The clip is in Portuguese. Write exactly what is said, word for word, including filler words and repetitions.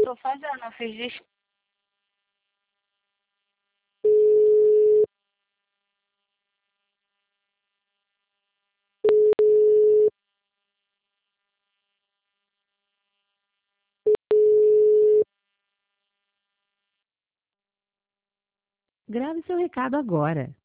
tô fazendo, eu fiz des... Grave seu recado agora.